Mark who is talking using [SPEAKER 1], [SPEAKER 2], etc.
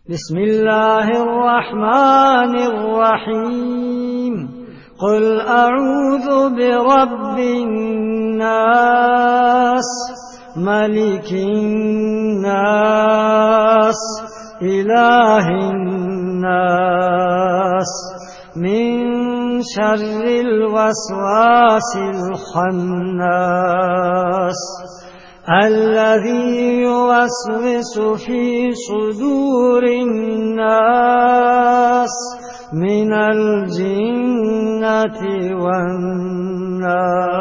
[SPEAKER 1] بسم الله الرحمن الرحيم قل أعوذ برب الناس ملك الناس إله الناس من شر الوسواس الخناس الذي يوسوس في صدور الناس من الجنة والناس.